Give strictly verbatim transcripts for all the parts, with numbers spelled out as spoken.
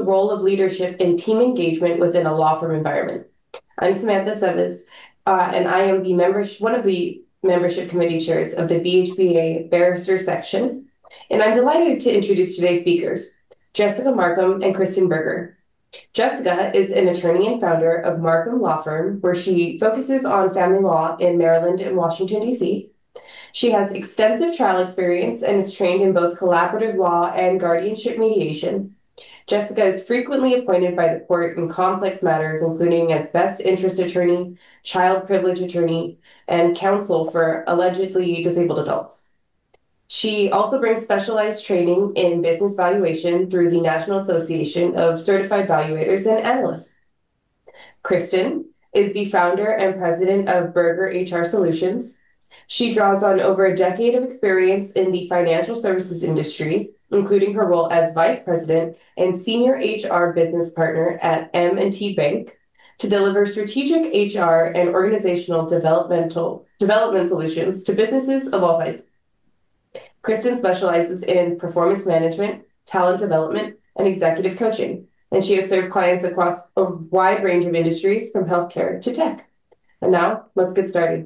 the role of leadership in team engagement within a law firm environment. I'm Samantha Seves, uh, and I am the member, one of the membership committee chairs of the B H B A Barrister section. And I'm delighted to introduce today's speakers, Jessica Markham and Kristen Berger. Jessica is an attorney and founder of Markham Law Firm, where she focuses on family law in Maryland and Washington, D C. She has extensive trial experience and is trained in both collaborative law and guardianship mediation. Jessica is frequently appointed by the court in complex matters, including as best interest attorney, child privilege attorney, and counsel for allegedly disabled adults. She also brings specialized training in business valuation through the National Association of Certified Valuators and Analysts. Kristen is the founder and president of Berger H R Solutions. She draws on over a decade of experience in the financial services industry, including her role as vice president and senior H R business partner at M and T Bank, to deliver strategic H R and organizational developmental development solutions to businesses of all sizes. Kristen specializes in performance management, talent development, and executive coaching, and she has served clients across a wide range of industries from healthcare to tech. And now, let's get started.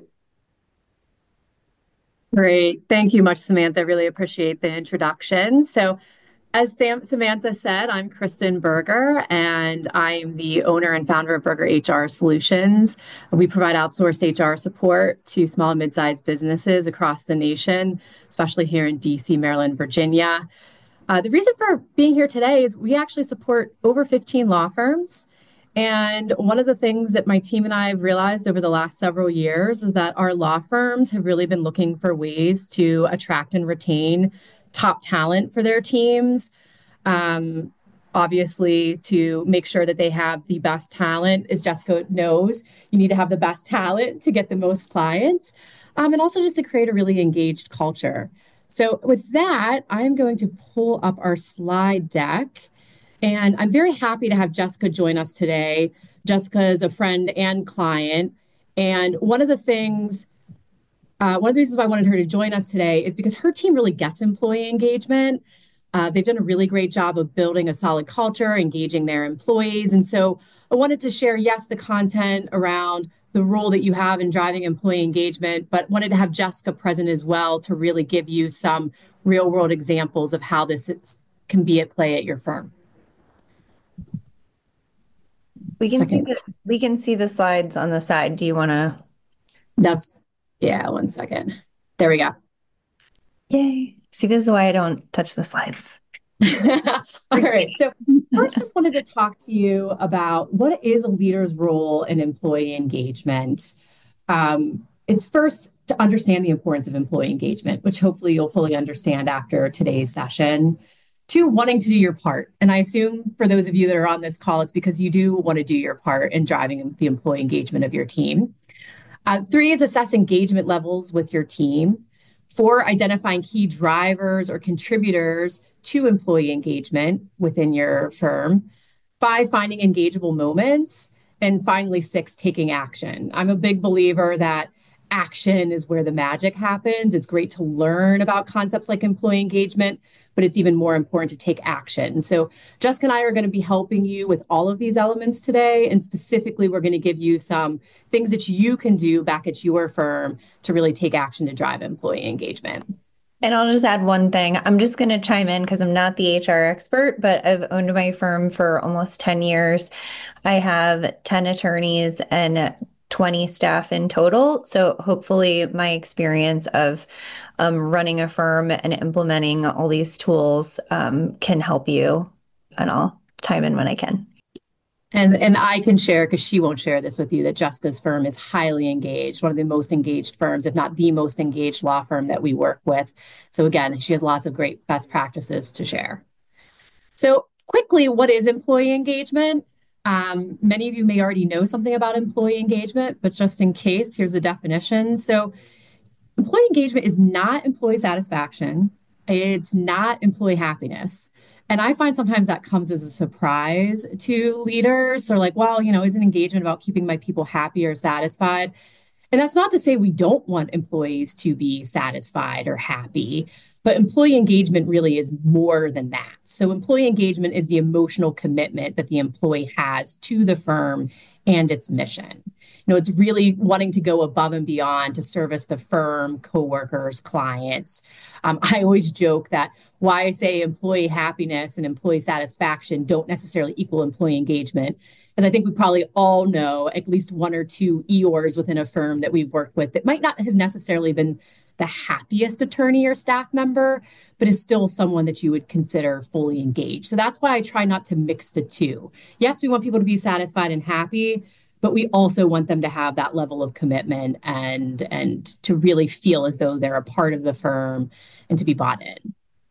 Great. Thank you much, Samantha. I really appreciate the introduction. So, as Sam, Samantha said, I'm Kristen Berger, and I'm the owner and founder of Berger H R Solutions. We provide outsourced H R support to small and mid-sized businesses across the nation, especially here in D C, Maryland, Virginia. Uh, the reason for being here today is we actually support over fifteen law firms. And one of the things that my team and I have realized over the last several years is that our law firms have really been looking for ways to attract and retain top talent for their teams. Um, obviously, to make sure that they have the best talent, as Jessica knows, you need to have the best talent to get the most clients, um, and also just to create a really engaged culture. So with that, I'm going to pull up our slide deck. And I'm very happy to have Jessica join us today. Jessica is a friend and client. And one of the things, uh, one of the reasons why I wanted her to join us today is because her team really gets employee engagement. Uh, they've done a really great job of building a solid culture, engaging their employees. And so I wanted to share, yes, the content around the role that you have in driving employee engagement, but wanted to have Jessica present as well to really give you some real world examples of how this is, can be at play at your firm. We can see the, we can see the slides on the side. Do you want to? That's, yeah, one second. There we go. Yay. See, this is why I don't touch the slides. All right. So first, just wanted to talk to you about what is a leader's role in employee engagement. Um, it's first to understand the importance of employee engagement, which hopefully you'll fully understand after today's session. Two, wanting to do your part. And I assume for those of you that are on this call, it's because you do want to do your part in driving the employee engagement of your team. Uh, three is assess engagement levels with your team. Four, identifying key drivers or contributors to employee engagement within your firm. Five, finding engageable moments. And finally, six, taking action. I'm a big believer that action is where the magic happens. It's great to learn about concepts like employee engagement, but it's even more important to take action. So Jessica and I are going to be helping you with all of these elements today. And specifically, we're going to give you some things that you can do back at your firm to really take action to drive employee engagement. And I'll just add one thing. I'm just going to chime in because I'm not the H R expert, but I've owned my firm for almost ten years. I have ten attorneys and twenty staff in total. So hopefully my experience of um, running a firm and implementing all these tools um, can help you, and I'll chime in when I can. And, and I can share, because she won't share this with you, that Jessica's firm is highly engaged, one of the most engaged firms, if not the most engaged law firm that we work with. So again, she has lots of great best practices to share. So quickly, what is employee engagement? Um, many of you may already know something about employee engagement, but just in case, here's a definition. So employee engagement is not employee satisfaction. It's not employee happiness. And I find sometimes that comes as a surprise to leaders. They're like, well, you know, isn't engagement about keeping my people happy or satisfied? And that's not to say we don't want employees to be satisfied or happy, But employee engagement really is more than that. So employee engagement is the emotional commitment that the employee has to the firm and its mission. You know, it's really wanting to go above and beyond to service the firm, coworkers, clients. Um, I always joke that why I say employee happiness and employee satisfaction don't necessarily equal employee engagement, because I think we probably all know at least one or two E O Rs within a firm that we've worked with that might not have necessarily been the happiest attorney or staff member, but is still someone that you would consider fully engaged. So that's why I try not to mix the two. Yes, we want people to be satisfied and happy, but we also want them to have that level of commitment and and to really feel as though they're a part of the firm and to be bought in.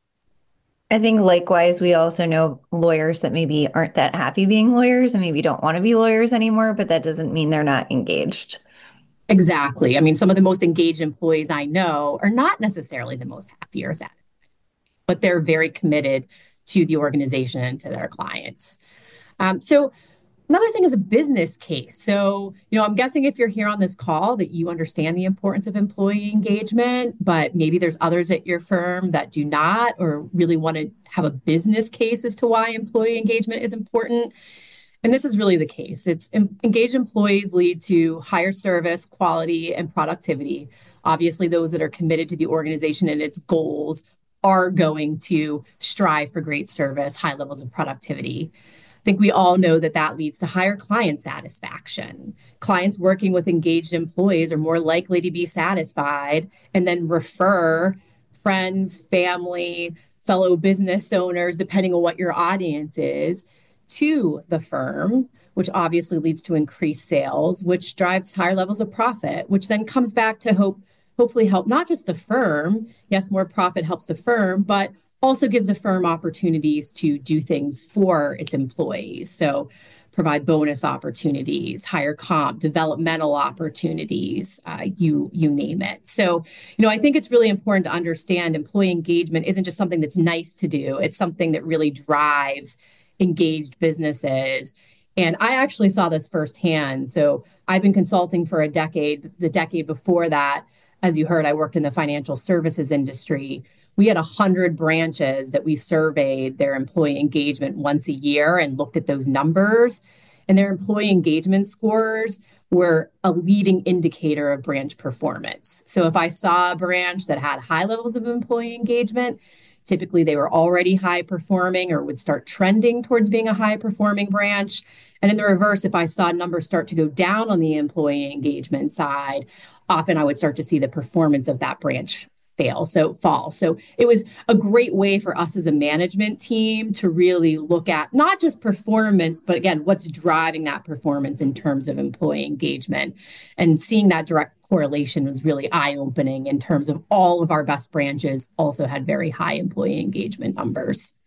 I think likewise, we also know lawyers that maybe aren't that happy being lawyers and maybe don't want to be lawyers anymore, but that doesn't mean they're not engaged. Exactly. I mean, some of the most engaged employees I know are not necessarily the most happy or satisfied, but they're very committed to the organization and to their clients. Um, so another thing is a business case. So, you know, I'm guessing if you're here on this call that you understand the importance of employee engagement, but maybe there's others at your firm that do not or really want to have a business case as to why employee engagement is important. And this is really the case. It's engaged employees lead to higher service, quality, and productivity. Obviously, those that are committed to the organization and its goals are going to strive for great service, high levels of productivity. I think we all know that that leads to higher client satisfaction. Clients working with engaged employees are more likely to be satisfied and then refer friends, family, fellow business owners, depending on what your audience is, to the firm, which obviously leads to increased sales, which drives higher levels of profit, which then comes back to hope, hopefully help not just the firm. Yes, more profit helps the firm, but also gives the firm opportunities to do things for its employees. So provide bonus opportunities, higher comp, developmental opportunities, uh, you, you name it. So, you know, I think it's really important to understand employee engagement isn't just something that's nice to do. It's something that really drives engaged businesses. And I actually saw this firsthand. So I've been consulting for a decade. The decade before that, as you heard, I worked in the financial services industry. We had one hundred branches that we surveyed their employee engagement once a year and looked at those numbers. And their employee engagement scores were a leading indicator of branch performance. So if I saw a branch that had high levels of employee engagement, typically they were already high performing or would start trending towards being a high performing branch. And in the reverse, if I saw numbers start to go down on the employee engagement side, often I would start to see the performance of that branch fail, so fall. So it was a great way for us as a management team to really look at not just performance, but again, what's driving that performance in terms of employee engagement. And seeing that direct correlation was really eye-opening in terms of all of our best branches also had very high employee engagement numbers.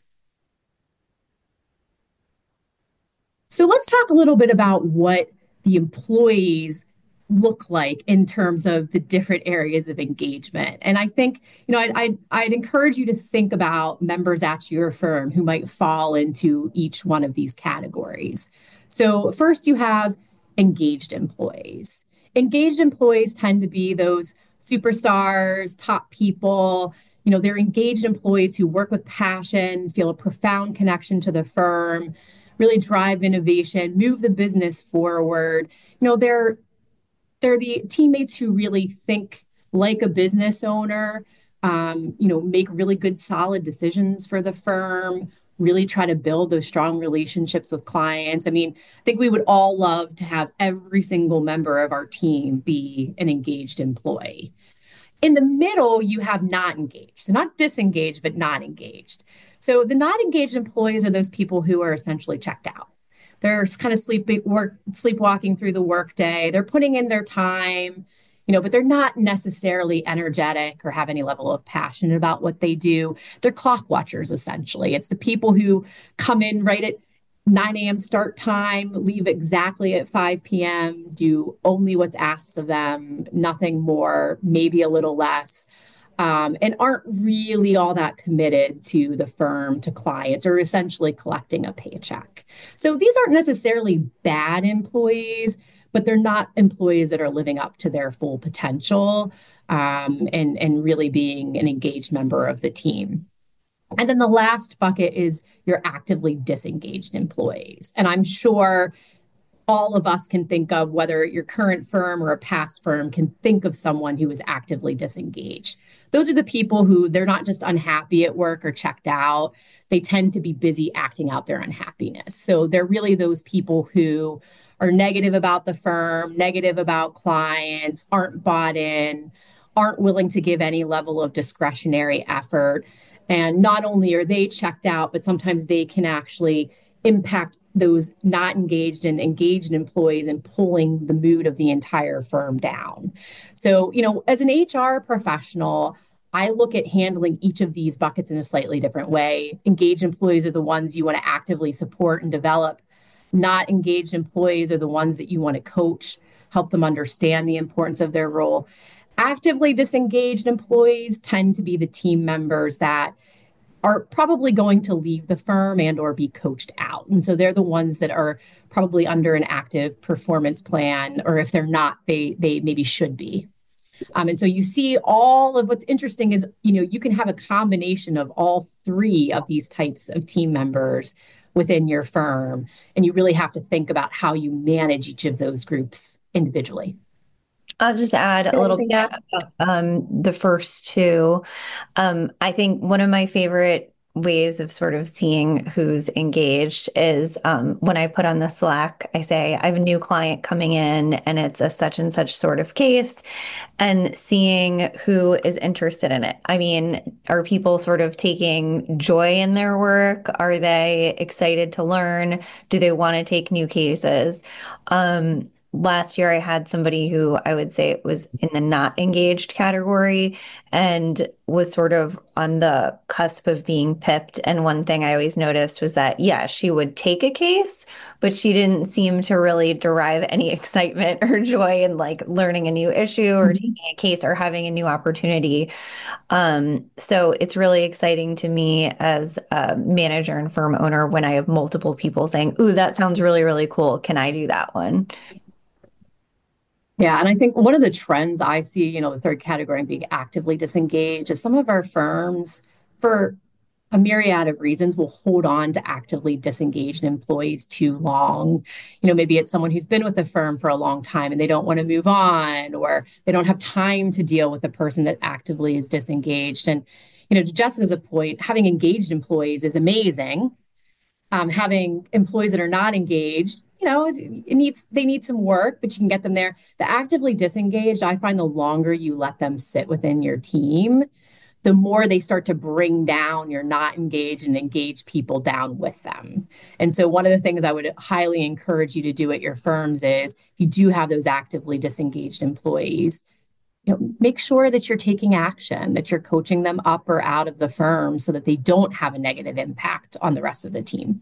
So let's talk a little bit about what the employees look like in terms of the different areas of engagement. And I think, you know, I'd, I'd, I'd encourage you to think about members at your firm who might fall into each one of these categories. So first you have engaged employees. Engaged employees tend to be those superstars, top people. You know, they're engaged employees who work with passion, feel a profound connection to the firm, really drive innovation, move the business forward. You know, they're they're the teammates who really think like a business owner, um, you know, make really good, solid decisions for the firm, really try to build those strong relationships with clients. I mean, I think we would all love to have every single member of our team be an engaged employee. In the middle, you have not engaged. So not disengaged, but not engaged. So the not engaged employees are those people who are essentially checked out. They're kind of sleep work, sleepwalking through the workday. They're putting in their time, you know, but they're not necessarily energetic or have any level of passion about what they do. They're clock watchers, essentially. It's the people who come in right at nine a.m. start time, leave exactly at five p.m., do only what's asked of them, nothing more, maybe a little less. Um, and aren't really all that committed to the firm, to clients, or essentially collecting a paycheck. So these aren't necessarily bad employees, but they're not employees that are living up to their full potential um, and, and really being an engaged member of the team. And then the last bucket is your actively disengaged employees. And I'm sure all of us can think of, whether your current firm or a past firm can think of someone who is actively disengaged. Those are the people who they're not just unhappy at work or checked out. They tend to be busy acting out their unhappiness. So they're really those people who are negative about the firm, negative about clients, aren't bought in, aren't willing to give any level of discretionary effort. And not only are they checked out, but sometimes they can actually impact those not engaged and engaged employees and pulling the mood of the entire firm down. So, you know, as an H R professional, I look at handling each of these buckets in a slightly different way. Engaged employees are the ones you want to actively support and develop. Not engaged employees are the ones that you want to coach, help them understand the importance of their role. Actively disengaged employees tend to be the team members that are probably going to leave the firm and or be coached out. And so they're the ones that are probably under an active performance plan, or if they're not, they they maybe should be. Um, and so you see all of what's interesting is, you know, you can have a combination of all three of these types of team members within your firm. And you really have to think about how you manage each of those groups individually. I'll just add a little bit about um, the first two. Um, I think one of my favorite ways of sort of seeing who's engaged is um, when I put on the Slack, I say, I have a new client coming in and it's a such and such sort of case, and seeing who is interested in it. I mean, are people sort of taking joy in their work? Are they excited to learn? Do they want to take new cases? Um, Last year, I had somebody who I would say was in the not engaged category and was sort of on the cusp of being pipped. And one thing I always noticed was that, yeah, she would take a case, but she didn't seem to really derive any excitement or joy in like learning a new issue or mm-hmm. taking a case or having a new opportunity. Um, so it's really exciting to me as a manager and firm owner when I have multiple people saying, ooh, that sounds really, really cool. Can I do that one? Yeah, and I think one of the trends I see, you know, the third category being actively disengaged, is some of our firms, for a myriad of reasons, will hold on to actively disengaged employees too long. You know, maybe it's someone who's been with the firm for a long time and they don't want to move on, or they don't have time to deal with the person that actively is disengaged. And, you know, to Jessica's point, having engaged employees is amazing. Um, having employees that are not engaged, you know, it needs they need some work, but you can get them there. The actively disengaged, I find the longer you let them sit within your team, the more they start to bring down your not engaged and engaged people down with them. And so one of the things I would highly encourage you to do at your firms is, if you do have those actively disengaged employees, you know, make sure that you're taking action, that you're coaching them up or out of the firm so that they don't have a negative impact on the rest of the team.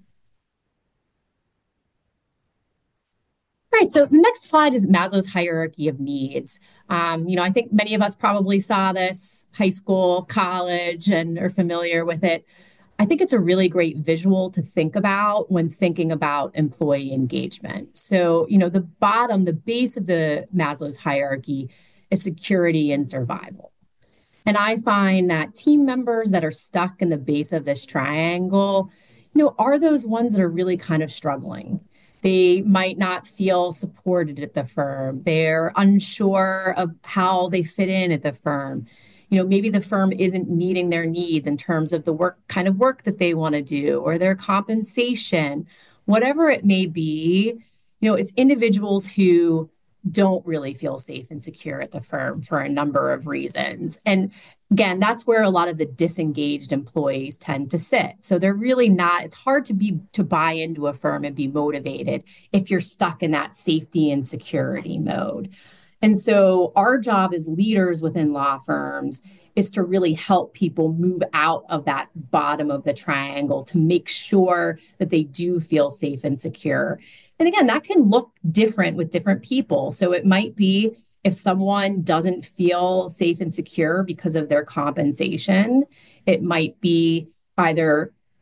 All right, so the next slide is Maslow's hierarchy of needs. Um, you know, I think many of us probably saw this high school, college, and are familiar with it. I think it's a really great visual to think about when thinking about employee engagement. So, you know, the bottom, the base of the Maslow's hierarchy is security and survival. And I find that team members that are stuck in the base of this triangle, you know, are those ones that are really kind of struggling. They might not feel supported at the firm. They're unsure of how they fit in at the firm. You know, maybe the firm isn't meeting their needs in terms of the work kind of work that they want to do, or their compensation, whatever it may be. You know, it's individuals who don't really feel safe and secure at the firm for a number of reasons. And again, that's where a lot of the disengaged employees tend to sit. So they're really not, it's hard to be to buy into a firm and be motivated if you're stuck in that safety and security mode. And so our job as leaders within law firms is to really help people move out of that bottom of the triangle to make sure that they do feel safe and secure. And again, that can look different with different people. So it might be if someone doesn't feel safe and secure because of their compensation, it might be either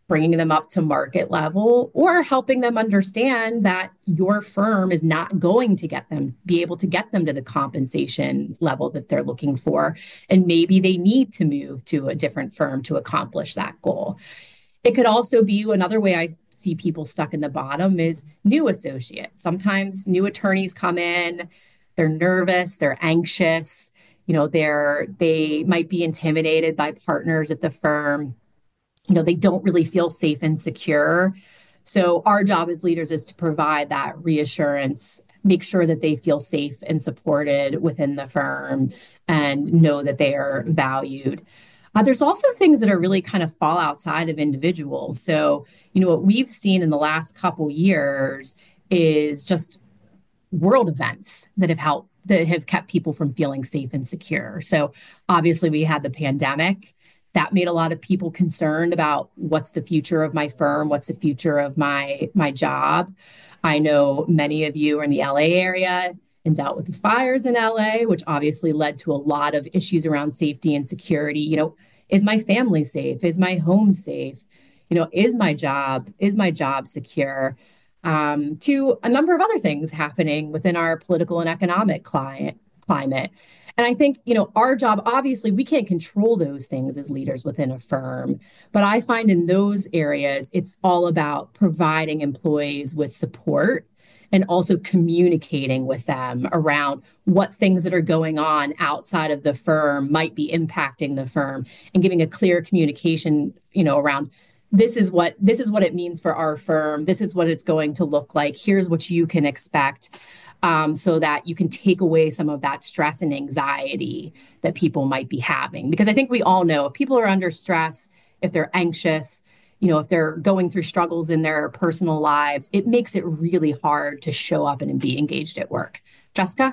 bringing them up to market level, or helping them understand that your firm is not going to get them, be able to get them to the compensation level that they're looking for. And maybe they need to move to a different firm to accomplish that goal. It could also be another way I see people stuck in the bottom is new associates. Sometimes new attorneys come in, they're nervous, they're anxious, you know, they're they might be intimidated by partners at the firm. You know, they don't really feel safe and secure. So our job as leaders is to provide that reassurance, make sure that they feel safe and supported within the firm and know that they are valued. Uh, there's also things that are really kind of fall outside of individuals. So, you know, what we've seen in the last couple years is just world events that have helped, that have kept people from feeling safe and secure. So obviously we had the pandemic. That made a lot of people concerned about what's the future of my firm, what's the future of my my job. I know many of you are in the L A area and dealt with the fires in L A, which obviously led to a lot of issues around safety and security. You know, is my family safe? Is my home safe? You know, is my job, is my job secure? Um, to a number of other things happening within our political and economic climate climate. And I think, you know, our job, obviously, we can't control those things as leaders within a firm. But I find in those areas, it's all about providing employees with support and also communicating with them around what things that are going on outside of the firm might be impacting the firm, and giving a clear communication, you know, around this is what this is what it means for our firm. This is what it's going to look like. Here's what you can expect. Um, so that you can take away some of that stress and anxiety that people might be having. Because I think we all know if people are under stress, if they're anxious, you know, if they're going through struggles in their personal lives, it makes it really hard to show up and be engaged at work. Jessica?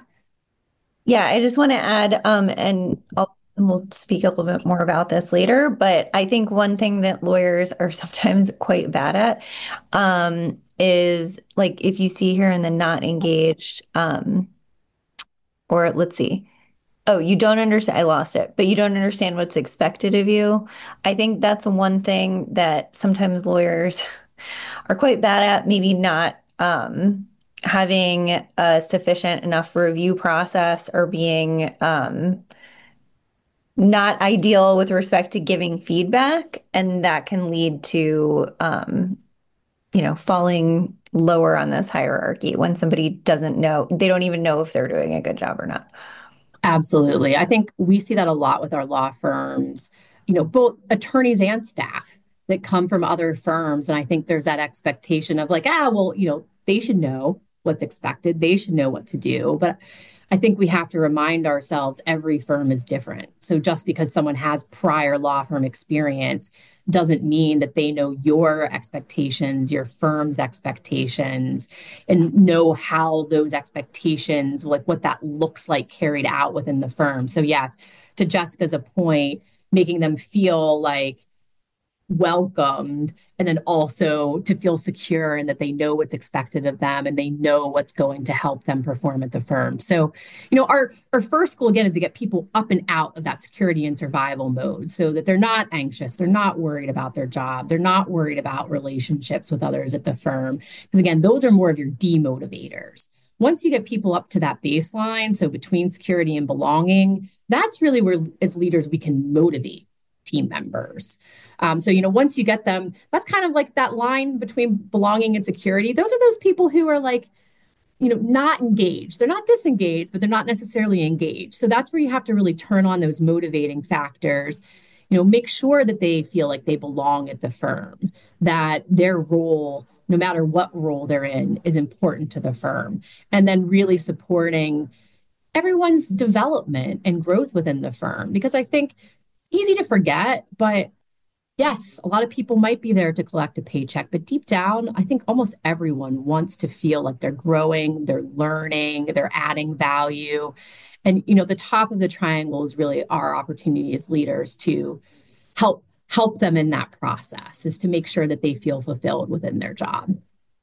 Yeah, I just want to add, um, and I'll, we'll speak a little bit more about this later, but I think one thing that lawyers are sometimes quite bad at, um, is like if you see here in the not engaged, um, or let's see, oh, you don't understand, I lost it, but you don't understand what's expected of you. I think that's one thing that sometimes lawyers are quite bad at, maybe not um, having a sufficient enough review process, or being um, not ideal with respect to giving feedback. And that can lead to um, you know, falling lower on this hierarchy when somebody doesn't know, they don't even know if they're doing a good job or not. Absolutely. I think we see that a lot with our law firms, you know, both attorneys and staff that come from other firms. And I think there's that expectation of like, ah, well, you know, they should know what's expected. They should know what to do. But I think we have to remind ourselves every firm is different. So just because someone has prior law firm experience doesn't mean that they know your expectations, your firm's expectations, and know how those expectations, like what that looks like carried out within the firm. So yes, to Jessica's point, making them feel like welcomed, and then also to feel secure and that they know what's expected of them and they know what's going to help them perform at the firm. So, you know, our, our first goal again is to get people up and out of that security and survival mode so that they're not anxious, they're not worried about their job, they're not worried about relationships with others at the firm. Because again, those are more of your demotivators. Once you get people up to that baseline, so between security and belonging, that's really where as leaders we can motivate team members. Um, so, you know, once you get them, that's kind of like that line between belonging and security. Those are those people who are like, you know, not engaged. They're not disengaged, but they're not necessarily engaged. So that's where you have to really turn on those motivating factors. You know, make sure that they feel like they belong at the firm, that their role, no matter what role they're in, is important to the firm. And then really supporting everyone's development and growth within the firm. Because I think easy to forget, but yes, a lot of people might be there to collect a paycheck, but deep down, I think almost everyone wants to feel like they're growing, they're learning, they're adding value. And, you know, the top of the triangle is really our opportunity as leaders to help help them in that process, is to make sure that they feel fulfilled within their job.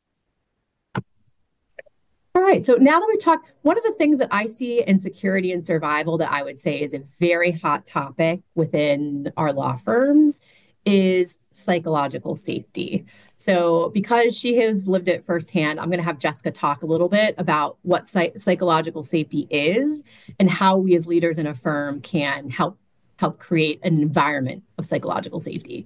All right, so now that we talked, one of the things that I see in security and survival that I would say is a very hot topic within our law firms is psychological safety. So, because she has lived it firsthand, I'm going to have Jessica talk a little bit about what psych- psychological safety is and how we as leaders in a firm can help help create an environment of psychological safety.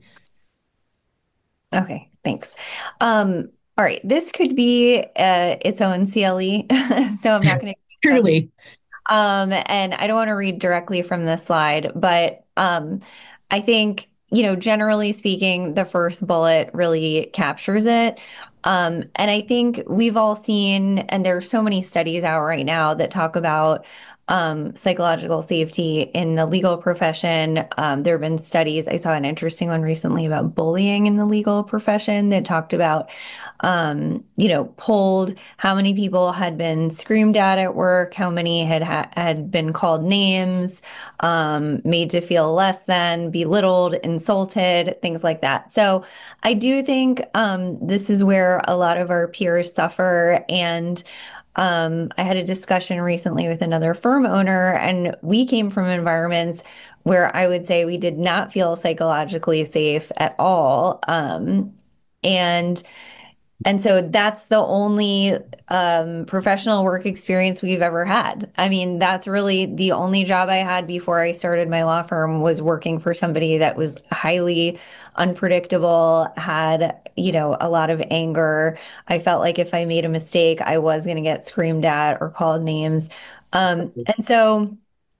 Okay, thanks. Um, all right, this could be uh, its own C L E, so I'm not going to. Truly. Um, and I don't want to read directly from this slide, but um, I think, you know, generally speaking, the first bullet really captures it. Um, and I think we've all seen, and there are so many studies out right now that talk about um, psychological safety in the legal profession. Um, there have been studies. I saw an interesting one recently about bullying in the legal profession that talked about, um, you know, polled how many people had been screamed at at work, how many had ha- had been called names, um, made to feel less than, belittled, insulted, things like that. So I do think um, this is where a lot of our peers suffer. And um, I had a discussion recently with another firm owner, and we came from environments where I would say we did not feel psychologically safe at all. Um, and and so that's the only um, professional work experience we've ever had. I mean, that's really the only job I had before I started my law firm was working for somebody that was highly unpredictable, had, you know, a lot of anger. I felt like if I made a mistake, I was going to get screamed at or called names. Um, and so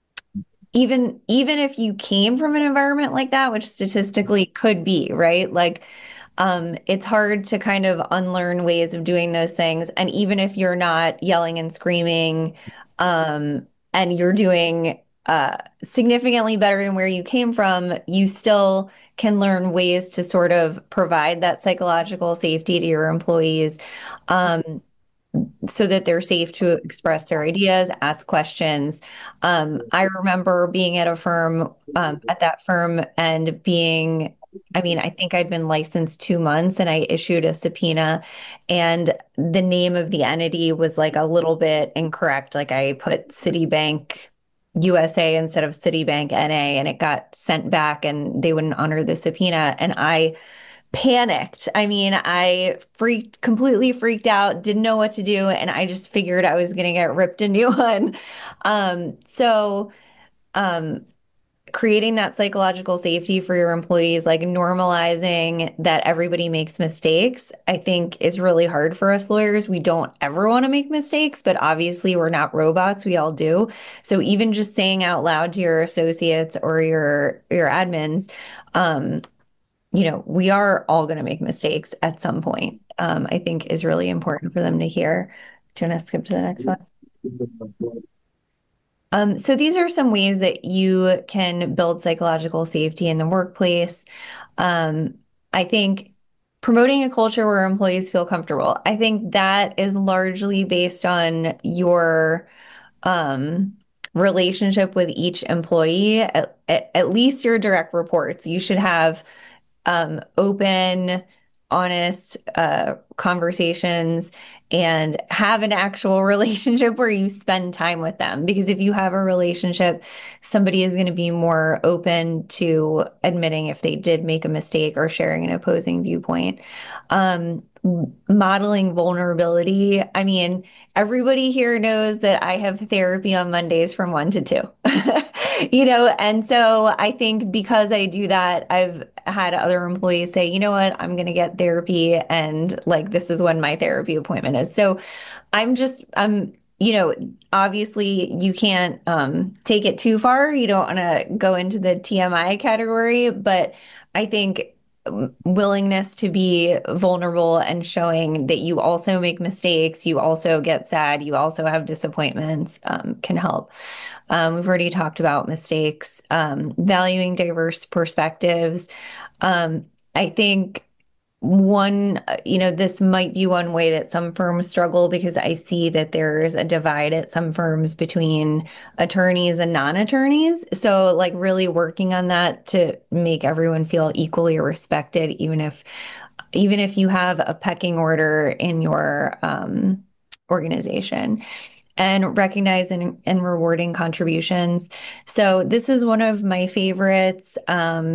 even even if you came from an environment like that, which statistically could be, right? Like um, it's hard to kind of unlearn ways of doing those things. And even if you're not yelling and screaming, um, and you're doing uh, significantly better than where you came from, you still can learn ways to sort of provide that psychological safety to your employees. Um, so that they're safe to express their ideas, ask questions. Um, I remember being at a firm, um, at that firm and being, I mean, I think I'd been licensed two months and I issued a subpoena and the name of the entity was like a little bit incorrect. Like I put Citibank U S A instead of Citibank N A and it got sent back and they wouldn't honor the subpoena. And I panicked. I mean, I freaked, completely freaked out, didn't know what to do, and I just figured I was going to get ripped a new one. Um, so, um, creating that psychological safety for your employees, like normalizing that everybody makes mistakes, I think is really hard for us lawyers. We don't ever want to make mistakes, but obviously we're not robots. We all do. So even just saying out loud to your associates or your your admins, um, you know, we are all going to make mistakes at some point, um, I think is really important for them to hear. Do you want to skip to the next one? Um, so these are some ways that you can build psychological safety in the workplace. Um, I think promoting a culture where employees feel comfortable. I think that is largely based on your um, relationship with each employee, at, at, at least your direct reports. You should have um, open, honest uh, conversations and have an actual relationship where you spend time with them. Because if you have a relationship, somebody is going to be more open to admitting if they did make a mistake or sharing an opposing viewpoint. Um, modeling vulnerability. I mean, everybody here knows that I have therapy on Mondays from one to two. You know, and so I think because I do that, I've had other employees say, you know what, I'm going to get therapy and like this is when my therapy appointment is. So I'm just, I'm, you know, obviously you can't um, take it too far. You don't want to go into the T M I category, but I think willingness to be vulnerable and showing that you also make mistakes, you also get sad, you also have disappointments, um, can help. Um, we've already talked about mistakes, um, valuing diverse perspectives. Um, I think one, you know, this might be one way that some firms struggle because I see that there's a divide at some firms between attorneys and non-attorneys. So like really working on that to make everyone feel equally respected, even if even if you have a pecking order in your um, organization and recognizing and rewarding contributions. So this is one of my favorites. Um,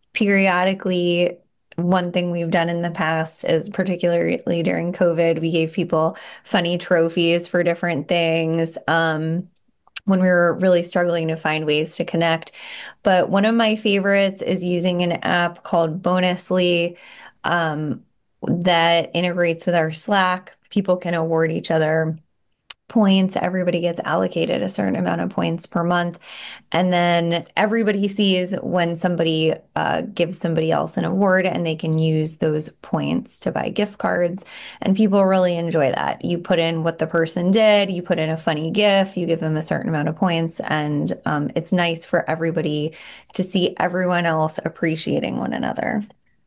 periodically, one thing we've done in the past is particularly during COVID, we gave people funny trophies for different things. Um, when we were really struggling to find ways to connect. But one of my favorites is using an app called Bonusly, um, that integrates with our Slack. People can award each other points. Everybody gets allocated a certain amount of points per month. And then everybody sees when somebody uh, gives somebody else an award, and they can use those points to buy gift cards. And people really enjoy that. You put in what the person did, you put in a funny GIF, you give them a certain amount of points. And um, it's nice for everybody to see everyone else appreciating one another.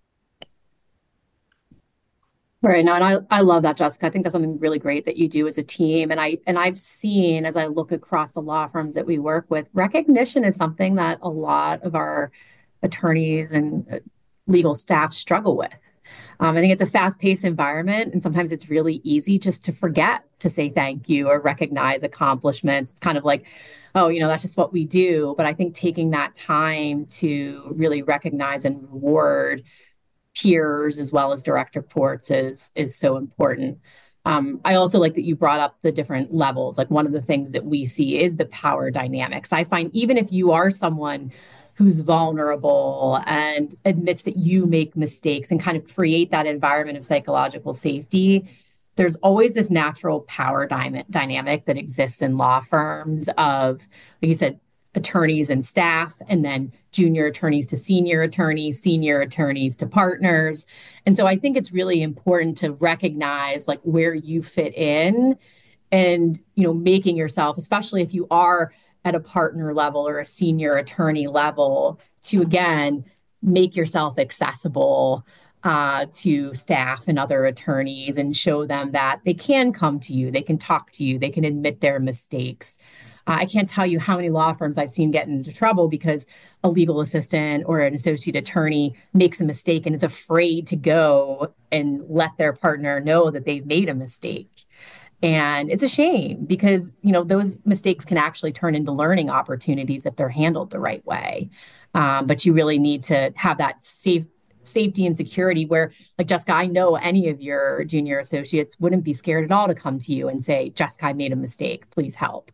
Right. No, and I, I love that, Jessica. I think that's something really great that you do as a team. And I and I've seen as I look across the law firms that we work with, recognition is something that a lot of our attorneys and uh, legal staff struggle with. Um, I think it's a fast-paced environment, and sometimes it's really easy just to forget to say thank you or recognize accomplishments. It's kind of like, oh, you know, that's just what we do. But I think taking that time to really recognize and reward peers as well as direct reports is is so important. Um, I also like that you brought up the different levels. Like one of the things that we see is the power dynamics. I find even if you are someone who's vulnerable and admits that you make mistakes and kind of create that environment of psychological safety, there's always this natural power dy- dynamic that exists in law firms of, like you said, attorneys and staff, and then junior attorneys to senior attorneys, senior attorneys to partners. And so I think it's really important to recognize like where you fit in and, you know, making yourself, especially if you are at a partner level or a senior attorney level, to again, make yourself accessible uh, to staff and other attorneys and show them that they can come to you, they can talk to you, they can admit their mistakes. Uh, I can't tell you how many law firms I've seen get into trouble because a legal assistant or an associate attorney makes a mistake and is afraid to go and let their partner know that they've made a mistake. And it's a shame because, you know, those mistakes can actually turn into learning opportunities if they're handled the right way. Um, but you really need to have that safe safety and security where, like Jessica, I know any of your junior associates wouldn't be scared at all to come to you and say, Jessica, I made a mistake, please help.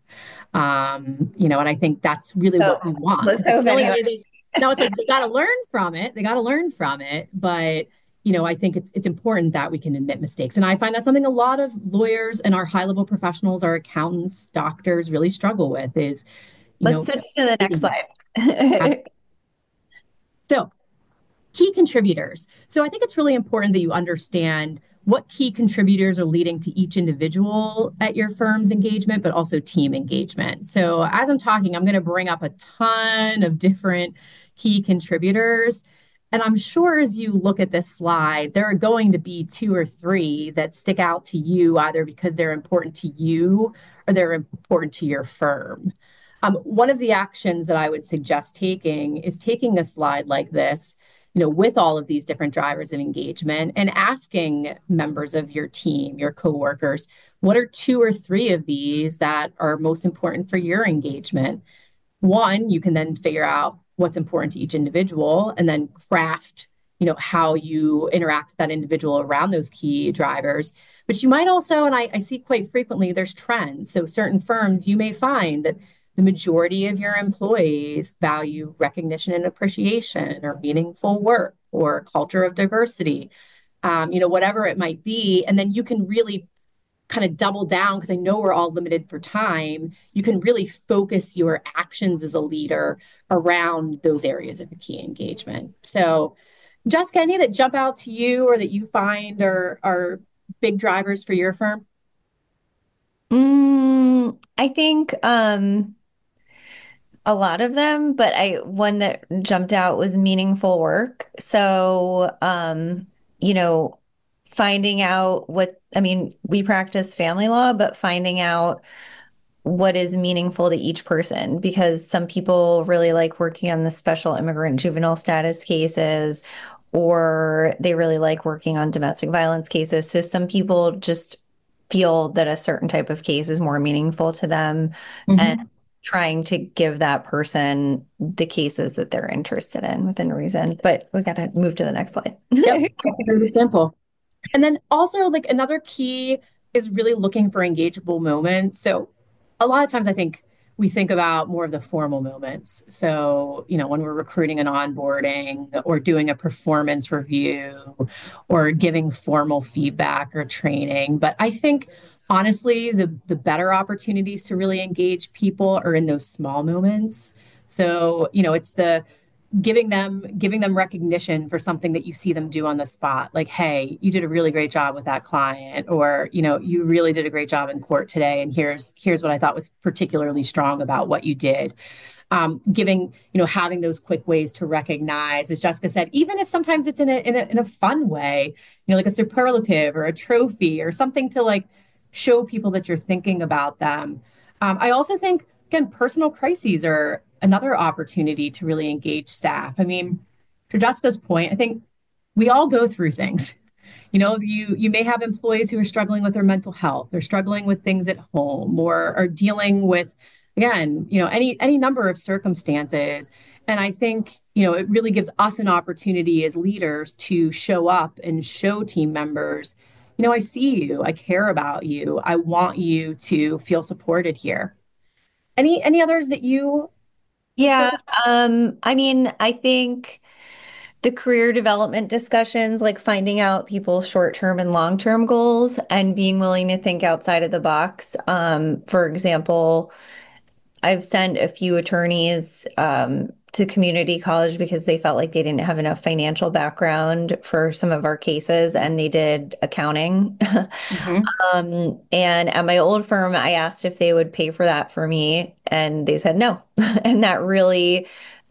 Um, you know, and I think that's really So, what we want. so It's the only many. way they, now it's like they got to learn from it. They got to learn from it. But, you know, I think it's it's important that we can admit mistakes. And I find that's something a lot of lawyers and our high level professionals, our accountants, doctors really struggle with is, you Let's know, switch to the next slide. so key contributors. So I think it's really important that you understand what key contributors are leading to each individual at your firm's engagement, but also team engagement. So as I'm talking, I'm going to bring up a ton of different key contributors. And I'm sure as you look at this slide, there are going to be two or three that stick out to you either because they're important to you or they're important to your firm. Um, one of the actions that I would suggest taking is taking a slide like this, you know, with all of these different drivers of engagement and asking members of your team, your coworkers, what are two or three of these that are most important for your engagement? One, you can then figure out what's important to each individual and then craft, you know, how you interact with that individual around those key drivers. But you might also, and I, I see quite frequently, there's trends. So certain firms, you may find that the majority of your employees value recognition and appreciation or meaningful work or culture of diversity, um, you know, whatever it might be. And then you can really kind of double down because I know we're all limited for time. You can really focus your actions as a leader around those areas of key engagement. So, Jessica, any that jump out to you or that you find are, are big drivers for your firm? Mm, I think um, a lot of them, but I one that jumped out was meaningful work. So, um, you know, finding out what, I mean, we practice family law, but finding out what is meaningful to each person, because some people really like working on the special immigrant juvenile status cases, or they really like working on domestic violence cases. So some people just feel that a certain type of case is more meaningful to them. And Mhm. trying to give that person the cases that they're interested in within reason. But we got to move to the next slide. Yep, that's a great example. And then also, like another key is really looking for engageable moments. So a lot of times I think we think about more of the formal moments. So, you know, when we're recruiting and onboarding or doing a performance review or giving formal feedback or training. But I think honestly, the the better opportunities to really engage people are in those small moments. So, you know, it's the giving them giving them recognition for something that you see them do on the spot, like, hey, you did a really great job with that client, or, you know, you really did a great job in court today, and here's here's what I thought was particularly strong about what you did. Um, giving, you know, having those quick ways to recognize, as Jessica said, even if sometimes it's in a, in a in a fun way, you know, like a superlative or a trophy or something to like show people that you're thinking about them. Um, I also think, again, personal crises are another opportunity to really engage staff. I mean, to Jessica's point, I think we all go through things. You know, you you may have employees who are struggling with their mental health, they're struggling with things at home, or are dealing with, again, you know, any any number of circumstances. And I think, you know, it really gives us an opportunity as leaders to show up and show team members, you know, I see you, I care about you, I want you to feel supported here. Any any others that you would Yeah, focus um, I mean, I think the career development discussions, like finding out people's short-term and long-term goals and being willing to think outside of the box. Um, for example, I've sent a few attorneys um, to community college because they felt like they didn't have enough financial background for some of our cases, and they did accounting. on? Um, and at my old firm, I asked if they would pay for that for me, and they said no. And that really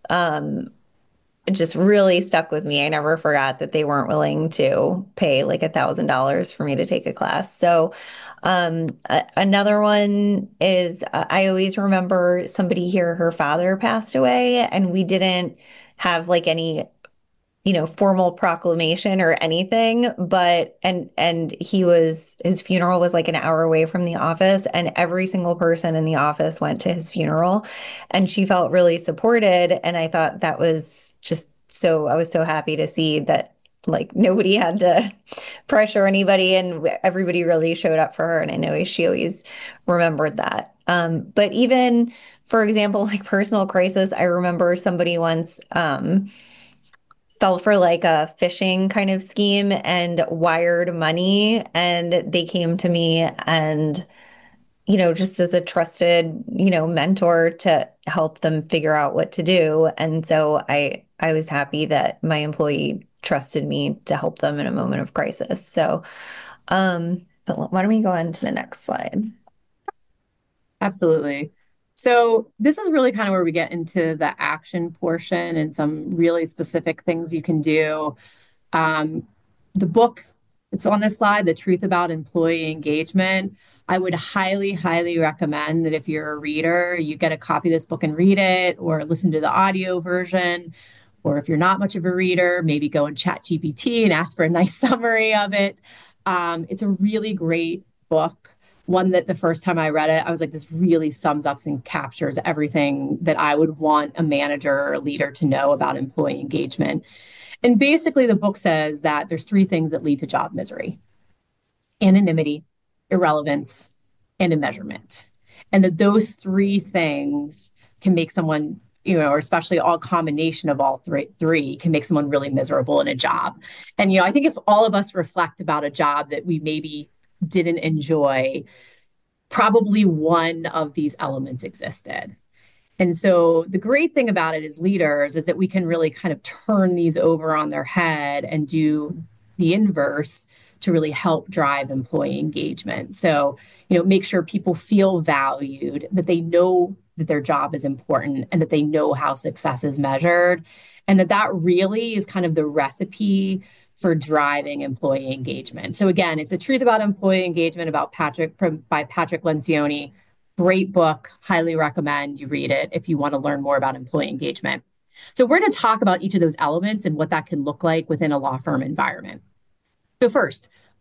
um, just really stuck with me. I never forgot that they weren't willing to pay like a thousand dollars for me to take a class. So, um, a- another one is uh, I always remember somebody here, her father passed away, and we didn't have like any, you know, formal proclamation or anything, but and and he was his funeral was like an hour away from the office, and every single person in the office went to his funeral, and she felt really supported, and I thought that was just so I was so happy to see that like nobody had to pressure anybody, and everybody really showed up for her, and I know she always remembered that. Um, but even for example, like personal crisis, I remember somebody once um fell for like a phishing kind of scheme and wired money, and they came to me and you know just as a trusted you know mentor to help them figure out what to do. And so i i was happy that my employee trusted me to help them in a moment of crisis. So um but why don't we go on to the next slide? Absolutely. So this is really kind of where we get into the action portion and some really specific things you can do. Um, the book, it's on this slide, The Truth About Employee Engagement. I would highly, highly recommend that if you're a reader, you get a copy of this book and read it, or listen to the audio version. Or if you're not much of a reader, maybe go and chat G P T and ask for a nice summary of it. Um, it's a really great book. One that the first time I read it, I was like, this really sums up and captures everything that I would want a manager or a leader to know about employee engagement. And basically, the book says that there's three things that lead to job misery: anonymity, irrelevance, and immeasurement. And that those three things can make someone, you know, or especially all combination of all three, three can make someone really miserable in a job. And, you know, I think if all of us reflect about a job that we maybe didn't enjoy, probably one of these elements existed. And so the great thing about it as leaders is that we can really kind of turn these over on their head and do the inverse to really help drive employee engagement. So, you know, make sure people feel valued, that they know that their job is important and that they know how success is measured, and that that really is kind of the recipe for driving employee engagement. So again, it's a truth about employee engagement about Patrick from by Patrick Lencioni. Great book. Highly recommend you read it if you want to learn more about employee engagement. So we're going to talk about each of those elements and what that can look like within a law firm environment. So first,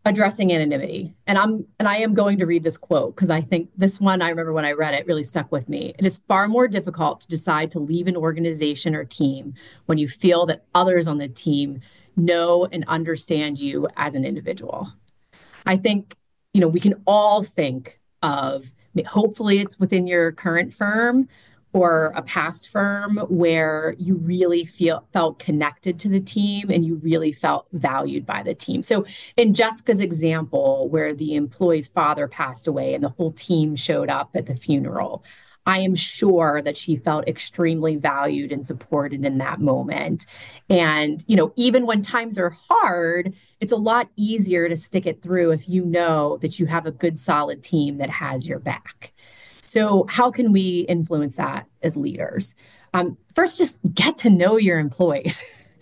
addressing anonymity. And I'm and I am going to read this quote because I think this one, I remember when I read it, really stuck with me. It is far more difficult to decide to leave an organization or team when you feel that others on the team know and understand you as an individual. I think, you know, we can all think of, hopefully it's within your current firm or a past firm where you really feel felt connected to the team and you really felt valued by the team. So in Jessica's example, where the employee's father passed away and the whole team showed up at the funeral, I am sure that she felt extremely valued and supported in that moment. And, you know, even when times are hard, it's a lot easier to stick it through if you know that you have a good, solid team that has your back. So, how can we influence that as leaders? Um, first, just get to know your employees.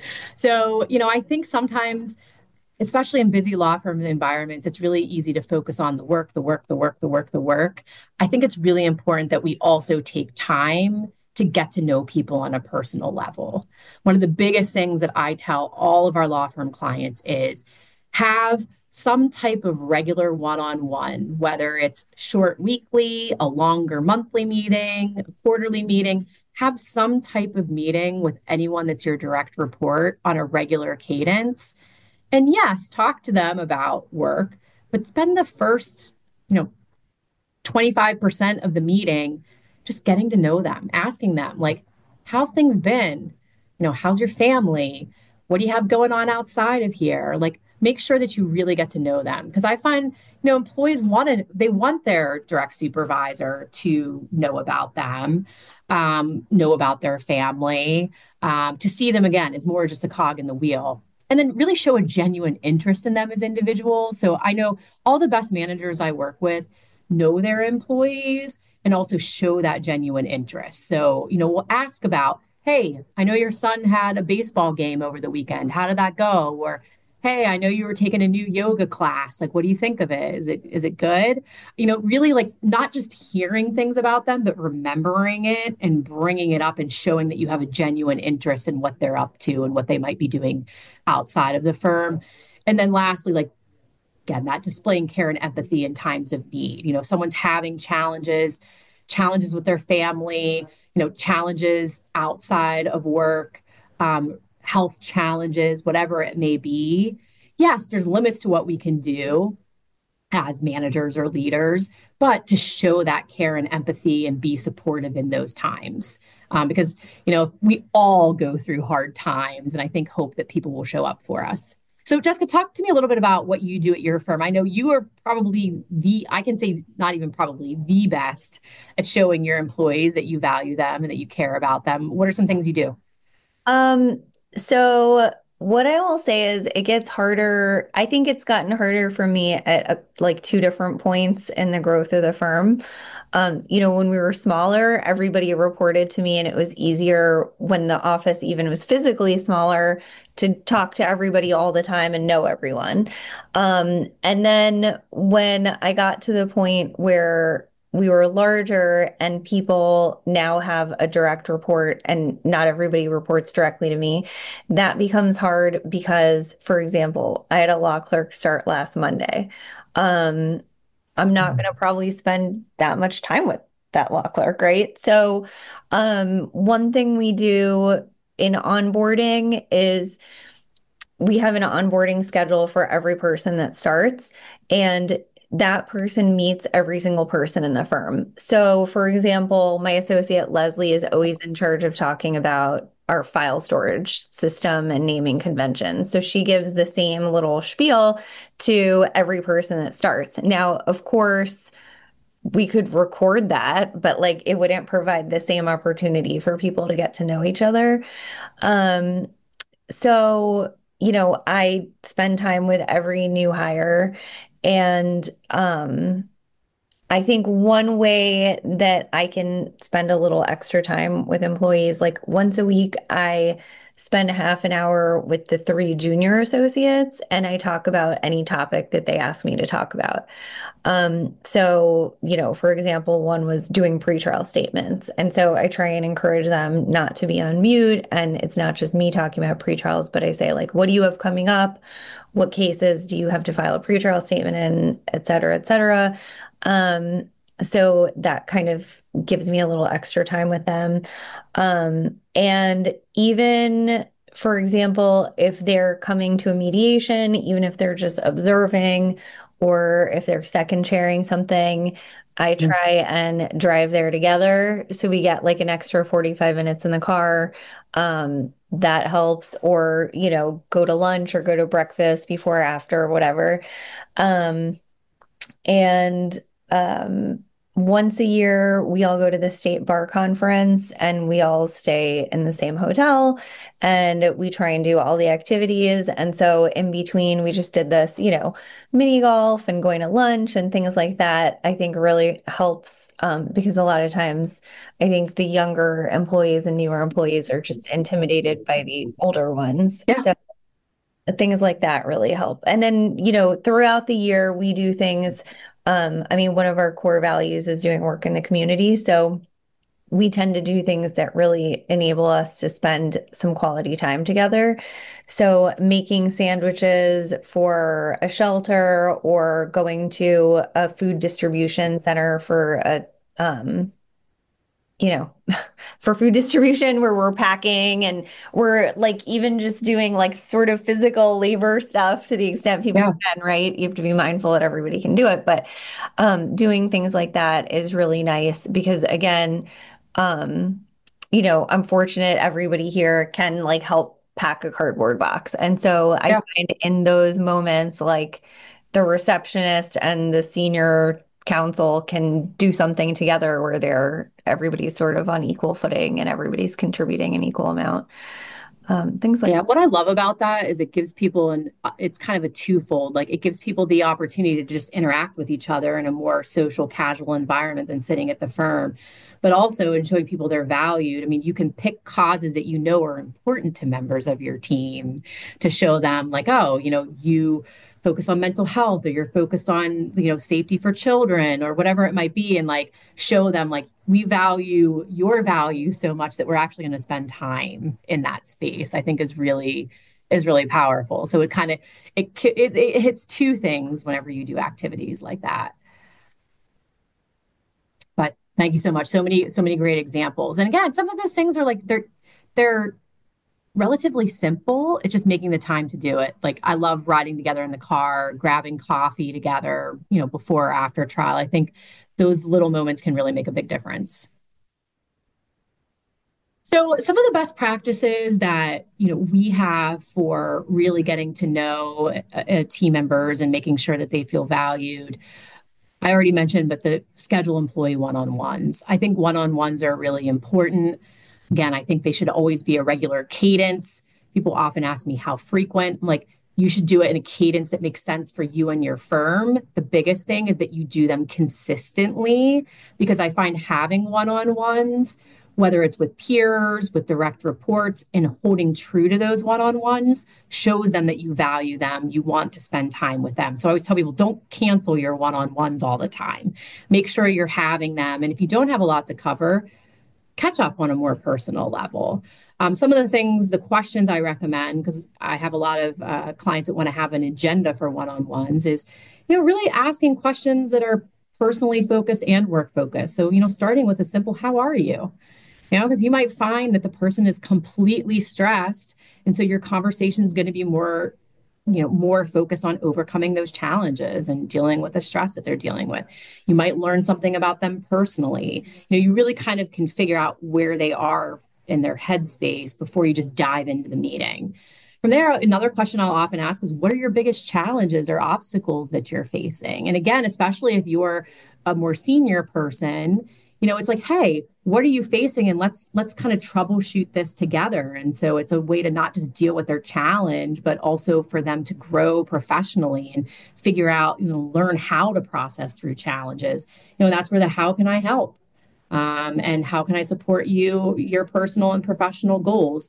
So, you know, I think sometimes, especially in busy law firm environments, it's really easy to focus on the work, the work, the work, the work, the work. I think it's really important that we also take time to get to know people on a personal level. One of the biggest things that I tell all of our law firm clients is have some type of regular one-on-one, whether it's short weekly, a longer monthly meeting, a quarterly meeting, have some type of meeting with anyone that's your direct report on a regular cadence. And yes, talk to them about work, but spend the first, you know, twenty-five percent of the meeting just getting to know them, asking them, like, how have things been? You know, how's your family? What do you have going on outside of here? Like, make sure that you really get to know them. Because I find, you know, employees want to, they want their direct supervisor to know about them, um, know about their family. Um, to see them again is more just a cog in the wheel. And then really show a genuine interest in them as individuals. So I know all the best managers I work with know their employees and also show that genuine interest. So, you know, we'll ask about, hey, I know your son had a baseball game over the weekend. How did that go? Or, hey, I know you were taking a new yoga class. Like, what do you think of it? Is it is it good? You know, really like not just hearing things about them, but remembering it and bringing it up and showing that you have a genuine interest in what they're up to and what they might be doing outside of the firm. And then lastly, like, again, that displaying care and empathy in times of need. You know, if someone's having challenges, challenges with their family, you know, challenges outside of work, um, health challenges, whatever it may be. Yes, there's limits to what we can do as managers or leaders, but to show that care and empathy and be supportive in those times. Um, because, you know, we all go through hard times, and I think hope that people will show up for us. So, Jessica, talk to me a little bit about what you do at your firm. I know you are probably the, I can say not even probably the best at showing your employees that you value them and that you care about them. What are some things you do? Um, so what I will say is it gets harder. I think it's gotten harder for me at uh, like two different points in the growth of the firm. Um, you know, when we were smaller, everybody reported to me, and it was easier when the office even was physically smaller to talk to everybody all the time and know everyone. Um, and then when I got to the point where we were larger and people now have a direct report and not everybody reports directly to me, that becomes hard because, for example, I had a law clerk start last Monday. Um, I'm not going to probably spend that much time with that law clerk, right? So, um, one thing we do in onboarding is we have an onboarding schedule for every person that starts, and that person meets every single person in the firm. So, for example, my associate Leslie is always in charge of talking about our file storage system and naming conventions. So she gives the same little spiel to every person that starts. Now, of course, we could record that, but like it wouldn't provide the same opportunity for people to get to know each other. Um, so, you know, I spend time with every new hire, and um, I think one way that I can spend a little extra time with employees, like once a week, I spend half an hour with the three junior associates and I talk about any topic that they ask me to talk about. Um, so, you know, for example, one was doing pretrial statements. And so I try and encourage them not to be on mute. And it's not just me talking about pretrials, but I say, like, what do you have coming up? What cases do you have to file a pretrial statement in, et cetera, et cetera. Um, so that kind of gives me a little extra time with them. Um, and even, for example, if they're coming to a mediation, even if they're just observing, or if they're second chairing something, I try and drive there together. So we get like an extra forty-five minutes in the car. Um, that helps, or, you know, go to lunch or go to breakfast before or after, whatever. Um, and um, once a year, we all go to the state bar conference and we all stay in the same hotel and we try and do all the activities. And so in between, we just did this, you know, mini golf and going to lunch and things like that. I think really helps um, because a lot of times I think the younger employees and newer employees are just intimidated by the older ones. Yeah. So things like that really help. And then, you know, throughout the year, we do things. Um, I mean, one of our core values is doing work in the community. So we tend to do things that really enable us to spend some quality time together. So making sandwiches for a shelter or going to a food distribution center for a, um, you know, for food distribution where we're packing and we're like even just doing like sort of physical labor stuff to the extent people Yeah. can, right? You have to be mindful that everybody can do it, but um, doing things like that is really nice because again, um, you know, I'm fortunate everybody here can like help pack a cardboard box. And so I Yeah. find in those moments like the receptionist and the senior council can do something together where they're everybody's sort of on equal footing and everybody's contributing an equal amount. Um, things like Yeah, what I love about that is it gives people an it's kind of a twofold. Like it gives people the opportunity to just interact with each other in a more social, casual environment than sitting at the firm, but also in showing people they're valued. I mean, you can pick causes that you know are important to members of your team to show them, like, oh, you know, you focus on mental health or you're focused on, you know, safety for children or whatever it might be, and like show them like we value your value so much that we're actually going to spend time in that space. I think is really is really powerful. So it kind of it, it it hits two things whenever you do activities like that. But thank you so much. So many so many great examples. And again, some of those things are like they're they're relatively simple. It's just making the time to do it. Like I love riding together in the car, grabbing coffee together, you know, before or after trial. I think those little moments can really make a big difference. So some of the best practices that, you know, we have for really getting to know uh, uh, team members and making sure that they feel valued. I already mentioned, but the schedule employee one-on-ones. I think one-on-ones are really important. Again, I think they should always be a regular cadence. People often ask me how frequent. I'm like, you should do it in a cadence that makes sense for you and your firm. The biggest thing is that you do them consistently because I find having one-on-ones, whether it's with peers, with direct reports, and holding true to those one-on-ones shows them that you value them, you want to spend time with them. So I always tell people, don't cancel your one-on-ones all the time. Make sure you're having them. And if you don't have a lot to cover, catch up on a more personal level. Um, some of the things, the questions I recommend, because I have a lot of uh, clients that want to have an agenda for one-on-ones, is, you know, really asking questions that are personally focused and work focused. So, you know, starting with a simple, how are you? You know, because you might find that the person is completely stressed. And so your conversation is going to be more, you know, more focused on overcoming those challenges and dealing with the stress that they're dealing with. You might learn something about them personally. You know, you really kind of can figure out where they are in their headspace before you just dive into the meeting. From there, another question I'll often ask is, what are your biggest challenges or obstacles that you're facing? And again, especially if you're a more senior person, you know, it's like, hey, what are you facing? And let's let's kind of troubleshoot this together. And so it's a way to not just deal with their challenge, but also for them to grow professionally and figure out, you know, learn how to process through challenges. You know, that's where the how can I help? Um, and how can I support you, your personal and professional goals?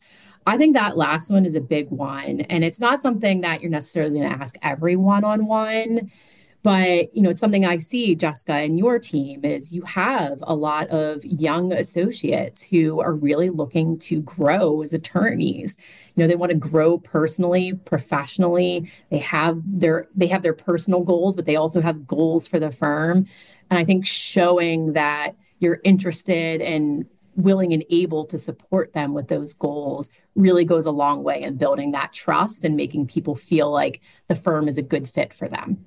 I think that last one is a big one. And it's not something that you're necessarily going to ask every one on one. But, you know, it's something I see, Jessica, and your team is you have a lot of young associates who are really looking to grow as attorneys. You know, they want to grow personally, professionally. They have their they have their personal goals, but they also have goals for the firm. And I think showing that you're interested and willing and able to support them with those goals really goes a long way in building that trust and making people feel like the firm is a good fit for them.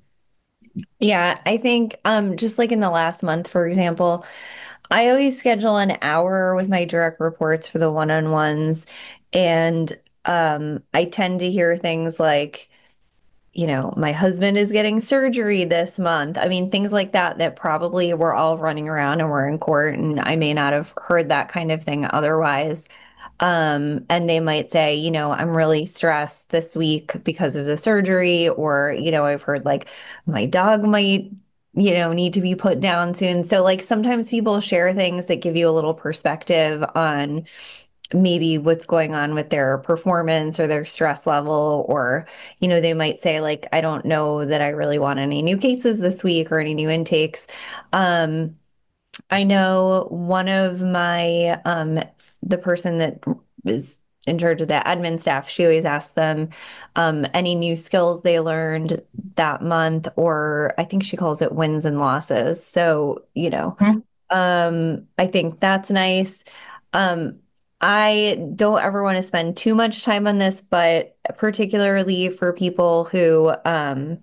Yeah, I think um just like in the last month, for example, I always schedule an hour with my direct reports for the one-on-ones. And um I tend to hear things like, you know, my husband is getting surgery this month. I mean, things like that, that probably we're all running around and we're in court, and I may not have heard that kind of thing otherwise. Um, and they might say, you know, I'm really stressed this week because of the surgery, or, you know, I've heard like my dog might, you know, need to be put down soon. So like sometimes people share things that give you a little perspective on maybe what's going on with their performance or their stress level, or, you know, they might say like, I don't know that I really want any new cases this week or any new intakes. Um, I know one of my um the person that is in charge of the admin staff, she always asks them um any new skills they learned that month, or I think she calls it wins and losses. So, you know, Mhm. um I think that's nice. Um I don't ever want to spend too much time on this, but particularly for people who um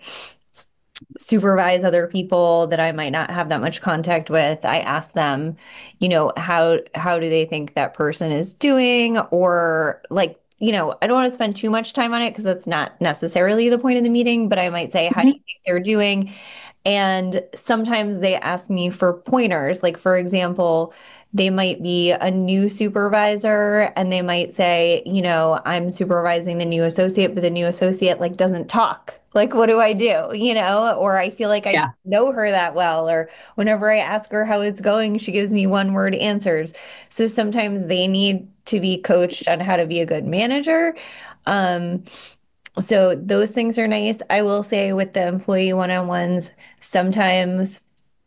supervise other people that I might not have that much contact with, I ask them, you know, how how do they think that person is doing? Or like, you know, I don't want to spend too much time on it because that's not necessarily the point of the meeting, but I might say, how do you think they're doing? And sometimes they ask me for pointers. Like, for example, they might be a new supervisor and they might say, you know, I'm supervising the new associate, but the new associate like doesn't talk. Like, what do I do? You know, or I feel like I Yeah. know her that well, or whenever I ask her how it's going, she gives me one word answers. So sometimes they need to be coached on how to be a good manager. Um, so those things are nice. I will say with the employee one-on-ones, sometimes,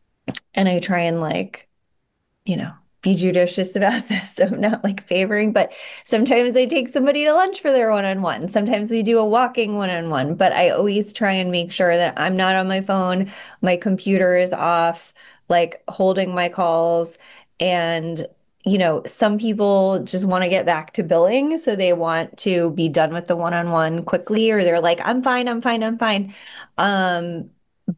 and I try and like, you know, be judicious about this. So I'm not like favoring, but sometimes I take somebody to lunch for their one-on-one. Sometimes we do a walking one-on-one, but I always try and make sure that I'm not on my phone, my computer is off, like holding my calls. And, you know, some people just want to get back to billing. So they want to be done with the one-on-one quickly, or they're like, I'm fine, I'm fine, I'm fine. Um,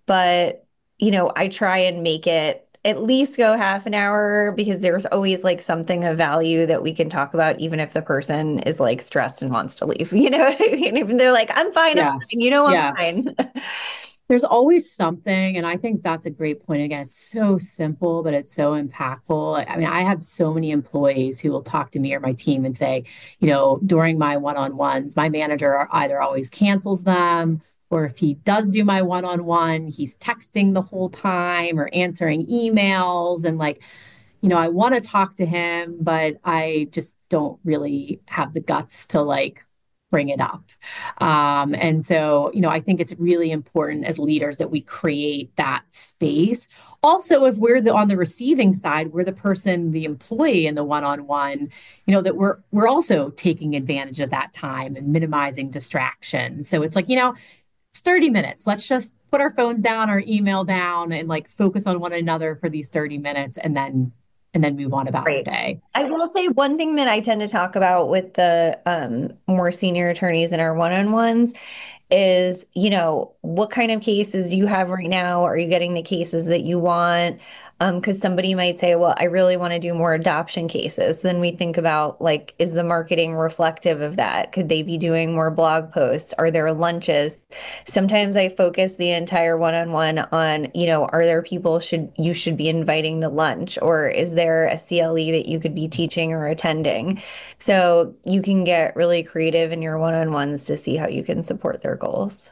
but you know, I try and make it at least go half an hour, because there's always like something of value that we can talk about, even if the person is like stressed and wants to leave. You know what I mean? Even they're like, I'm fine, I'm fine, Yes. you know, I'm Yes. fine. There's always something, and I think that's a great point. Again, it's so simple, but it's so impactful. I mean, I have so many employees who will talk to me or my team and say, you know, during my one-on-ones, my manager either always cancels them, or if he does do my one-on-one, he's texting the whole time or answering emails. And like, you know, I want to talk to him, but I just don't really have the guts to like bring it up. Um, and so, you know, I think it's really important as leaders that we create that space. Also, if we're the on the receiving side, we're the person, the employee in the one-on-one, you know, that we're we're also taking advantage of that time and minimizing distractions. So it's like, you know, it's thirty minutes. Let's just put our phones down, our email down, and like focus on one another for these thirty minutes and then and then move on about our Right. day. I will say one thing that I tend to talk about with the um, more senior attorneys in our one-on-ones is, you know, what kind of cases do you have right now? Are you getting the cases that you want? Um, because somebody might say, well, I really want to do more adoption cases. Then we think about like, is the marketing reflective of that? Could they be doing more blog posts? Are there lunches? Sometimes I focus the entire one-on-one on, you know, are there people should you should be inviting to lunch, or is there a C L E that you could be teaching or attending? So you can get really creative in your one-on-ones to see how you can support their goals.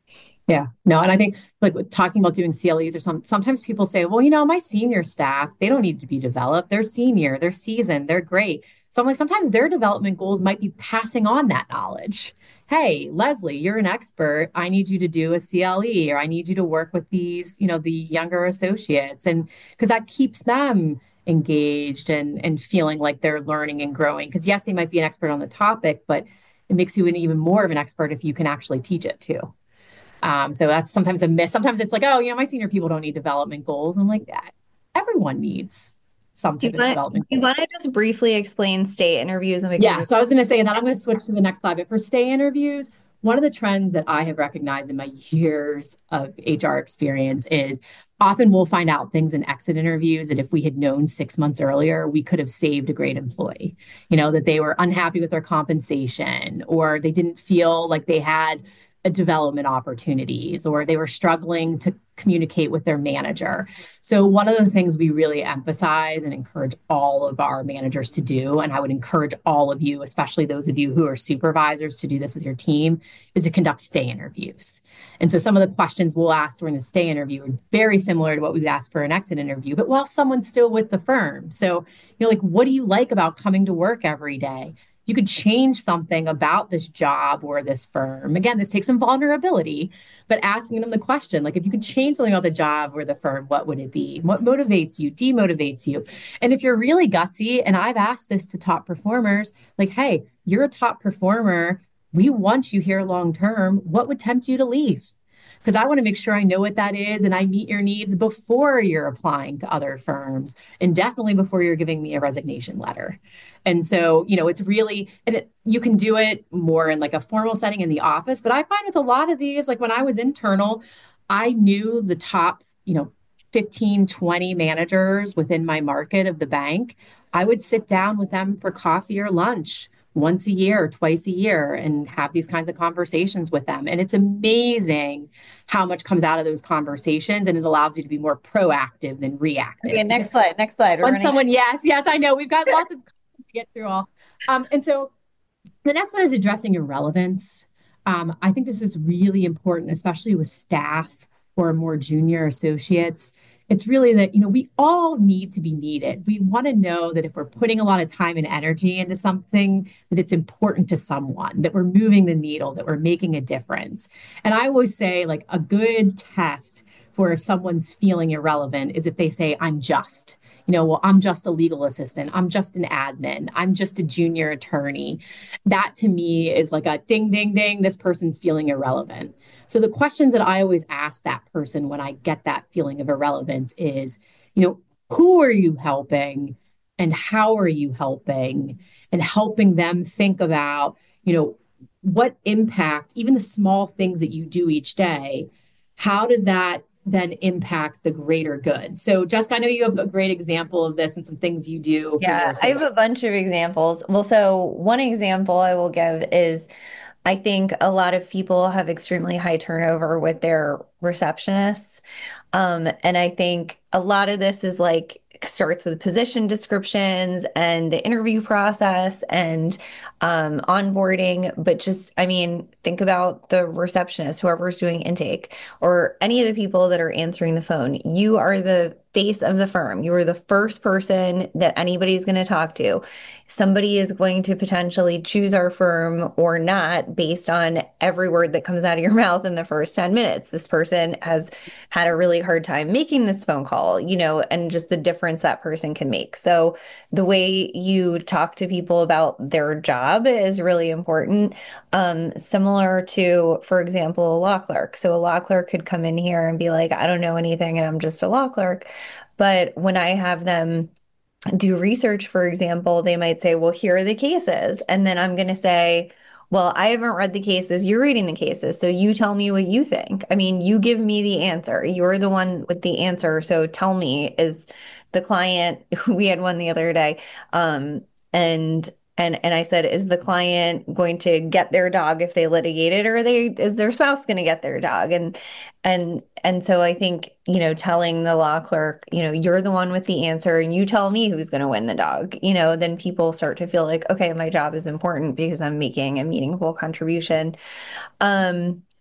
Yeah, no, and I think like talking about doing C L Es or some, sometimes people say, well, you know, my senior staff, they don't need to be developed. They're senior, they're seasoned, they're great. So I'm like, sometimes their development goals might be passing on that knowledge. Hey, Leslie, you're an expert. I need you to do a C L E, or I need you to work with these, you know, the younger associates. And because that keeps them engaged and and feeling like they're learning and growing. Because yes, they might be an expert on the topic, but it makes you an even more of an expert if you can actually teach it too. Um, so that's sometimes a miss. Sometimes it's like, oh, you know, my senior people don't need development goals. I'm like, everyone needs some Do you type of want to, do development you goal. want to just briefly explain state interviews and we can Yeah, move? so I was going to say, and then I'm going to switch to the next slide. But for stay interviews, one of the trends that I have recognized in my years of H R experience is often we'll find out things in exit interviews that if we had known six months earlier, we could have saved a great employee. You know, that they were unhappy with their compensation, or they didn't feel like they had a development opportunities, or they were struggling to communicate with their manager. So, one of the things we really emphasize and encourage all of our managers to do, and I would encourage all of you, especially those of you who are supervisors, to do this with your team, is to conduct stay interviews. And so, some of the questions we'll ask during the stay interview are very similar to what we would ask for an exit interview, but while someone's still with the firm. So, you know, like, what do you like about coming to work every day? You could change something about this job or this firm. Again, this takes some vulnerability, but asking them the question, like if you could change something about the job or the firm, what would it be? What motivates you, demotivates you? And if you're really gutsy, and I've asked this to top performers, like, hey, you're a top performer. We want you here long term. What would tempt you to leave? Because I want to make sure I know what that is and I meet your needs before you're applying to other firms and definitely before you're giving me a resignation letter. And so, you know, it's really, and it, you can do it more in like a formal setting in the office. But I find with a lot of these, like when I was internal, I knew the top, you know, fifteen, twenty managers within my market of the bank. I would sit down with them for coffee or lunch once a year, twice a year, and have these kinds of conversations with them. And it's amazing how much comes out of those conversations, and it allows you to be more proactive than reactive. Okay, Because next slide, next slide. We're when running. someone, yes, yes, I know we've got lots of to get through all. Um, and so the next one is addressing irrelevance. Um, I think this is really important, especially with staff or more junior associates. It's really that, you know, we all need to be needed. We want to know that if we're putting a lot of time and energy into something, that it's important to someone, that we're moving the needle, that we're making a difference. And I always say, like, a good test for if someone's feeling irrelevant is if they say, I'm just. You know, well, I'm just a legal assistant. I'm just an admin. I'm just a junior attorney. That to me is like a ding, ding, ding. This person's feeling irrelevant. So the questions that I always ask that person when I get that feeling of irrelevance is, you know, who are you helping and how are you helping, and helping them think about, you know, what impact, even the small things that you do each day, how does that then impact the greater good? So, Jessica, I know you have a great example of this and some things you do for your Yeah, I have associates. a bunch of examples. Well, so one example I will give is I think a lot of people have extremely high turnover with their receptionists. Um, and I think a lot of this is like starts with position descriptions and the interview process and um, onboarding. But just, I mean, think about the receptionist, whoever's doing intake, or any of the people that are answering the phone. You are the face of the firm. You are the first person that anybody's going to talk to. Somebody is going to potentially choose our firm or not based on every word that comes out of your mouth in the first ten minutes. This person has had a really hard time making this phone call, you know, and just the difference that person can make. So the way you talk to people about their job is really important. Um, similar to, for example, a law clerk. So a law clerk could come in here and be like, I don't know anything and I'm just a law clerk. But when I have them do research, for example, they might say, well, here are the cases. And then I'm going to say, well, I haven't read the cases. You're reading the cases. So you tell me what you think. I mean, you give me the answer. You're the one with the answer. So tell me, is the client, we had one the other day, um, and and and I said, is the client going to get their dog if they litigate it, or are they is their spouse going to get their dog? And and and so I think, you know, telling the law clerk, you know, you're the one with the answer and you tell me who's going to win the dog, you know, then people start to feel like, okay, my job is important because I'm making a meaningful contribution. Um,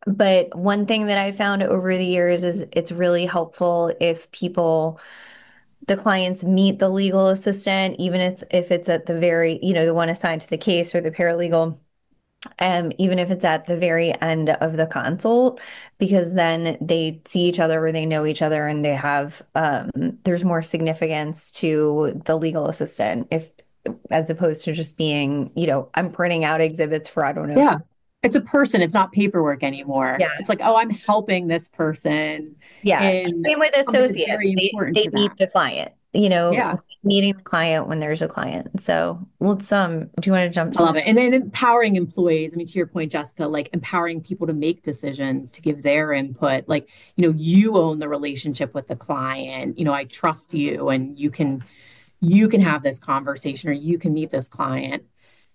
But one thing that I found over the years is it's really helpful if people, the clients meet the legal assistant, even if it's, if it's at the very, you know, the one assigned to the case or the paralegal, um, even if it's at the very end of the consult, because then they see each other or they know each other and they have, um, there's more significance to the legal assistant if, as opposed to just being, you know, I'm printing out exhibits for, I don't know. Yeah. It's a person. It's not paperwork anymore. Yeah. It's like, oh, I'm helping this person. Yeah. In Same with something that's associates. very They important they to meet them. the client, you know, Yeah. meeting the client when there's a client. So let's um do you want to jump I to love it. And then empowering employees. I mean, to your point, Jessica, like empowering people to make decisions, to give their input. Like, you know, you own the relationship with the client. You know, I trust you and you can you can have this conversation or you can meet this client.